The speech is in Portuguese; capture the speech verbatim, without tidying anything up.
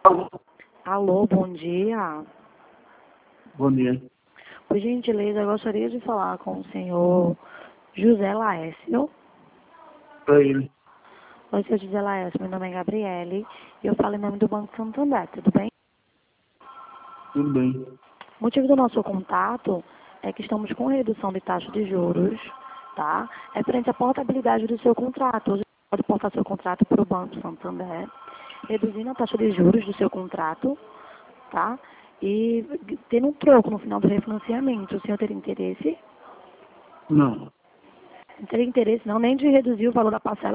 Alô, bom dia. Bom dia. Por gentileza, eu gostaria de falar com o senhor José Laércio. Para ele. Oi, senhor José Laércio, meu nome é Gabriele e eu falo em nome do Banco Santander, tudo bem? Tudo bem. O motivo do nosso contato é que estamos com redução de taxa de juros, tá? É frente à portabilidade do seu contrato. Você pode portar seu contrato para o Banco Santander, reduzindo a taxa de juros do seu contrato, tá? E tendo um troco no final do refinanciamento. O senhor teria interesse? Não. Não teria interesse não, nem de reduzir o valor da parcela